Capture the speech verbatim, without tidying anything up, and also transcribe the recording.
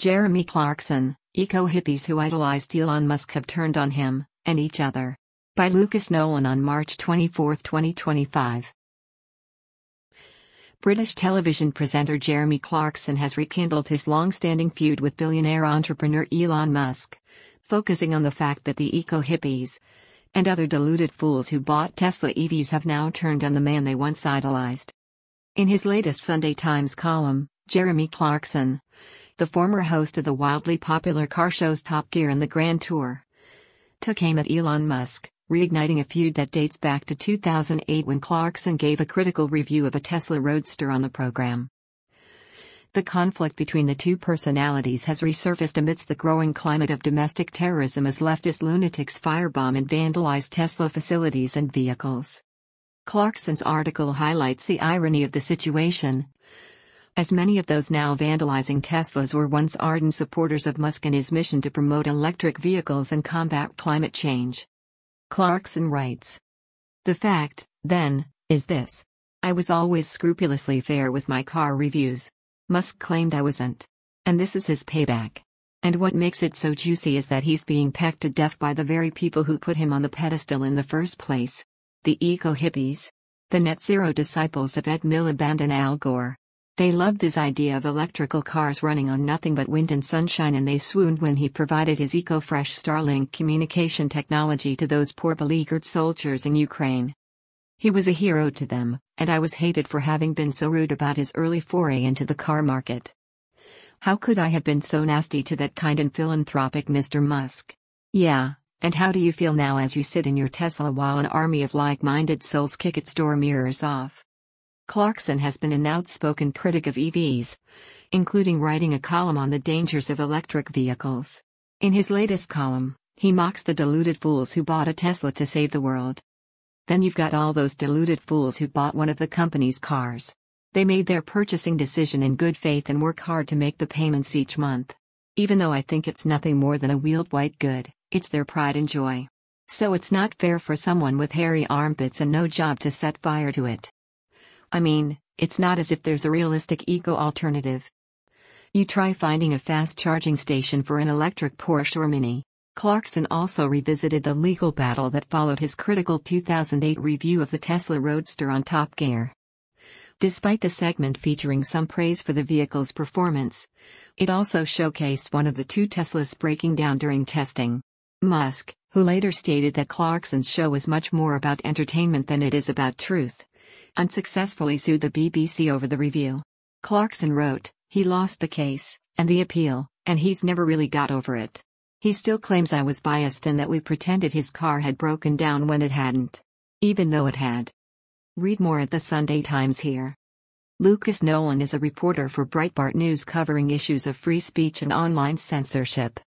Jeremy Clarkson, eco-hippies who idolized Elon Musk have turned on him, and each other. By Lucas Nolan on March twenty-fourth, twenty twenty-five. British television presenter Jeremy Clarkson has rekindled his long-standing feud with billionaire entrepreneur Elon Musk, focusing on the fact that the eco-hippies and other deluded fools who bought Tesla E Vs have now turned on the man they once idolized. In his latest Sunday Times column, Jeremy Clarkson, the former host of the wildly popular car shows Top Gear and the Grand Tour, took aim at Elon Musk, reigniting a feud that dates back to two thousand eight when Clarkson gave a critical review of a Tesla Roadster on the program. The conflict between the two personalities has resurfaced amidst the growing climate of domestic terrorism as leftist lunatics firebomb and vandalize Tesla facilities and vehicles. Clarkson's article highlights the irony of the situation, as many of those now vandalizing Teslas were once ardent supporters of Musk and his mission to promote electric vehicles and combat climate change. Clarkson writes, "The fact, then, is this. I was always scrupulously fair with my car reviews. Musk claimed I wasn't. And this is his payback. And what makes it so juicy is that he's being pecked to death by the very people who put him on the pedestal in the first place. The eco-hippies. The net-zero disciples of Ed Miliband and Al Gore. They loved his idea of electrical cars running on nothing but wind and sunshine, and they swooned when he provided his eco-fresh Starlink communication technology to those poor beleaguered soldiers in Ukraine. He was a hero to them, and I was hated for having been so rude about his early foray into the car market. How could I have been so nasty to that kind and philanthropic Mister Musk? Yeah, and how do you feel now as you sit in your Tesla while an army of like-minded souls kick its door mirrors off?" Clarkson has been an outspoken critic of E Vs, including writing a column on the dangers of electric vehicles. In his latest column, he mocks the deluded fools who bought a Tesla to save the world. Then you've got all those deluded fools who bought one of the company's cars. They made their purchasing decision in good faith and work hard to make the payments each month. Even though I think it's nothing more than a wheeled white good, it's their pride and joy. So it's not fair for someone with hairy armpits and no job to set fire to it. I mean, it's not as if there's a realistic eco-alternative. You try finding a fast charging station for an electric Porsche or Mini. Clarkson also revisited the legal battle that followed his critical two thousand eight review of the Tesla Roadster on Top Gear. Despite the segment featuring some praise for the vehicle's performance, it also showcased one of the two Teslas breaking down during testing. Musk, who later stated that Clarkson's show was much more about entertainment than it is about truth, unsuccessfully sued the B B C over the review. Clarkson wrote, "He lost the case, and the appeal, and he's never really got over it. He still claims I was biased and that we pretended his car had broken down when it hadn't. Even though it had." Read more at the Sunday Times here. Lucas Nolan is a reporter for Breitbart News covering issues of free speech and online censorship.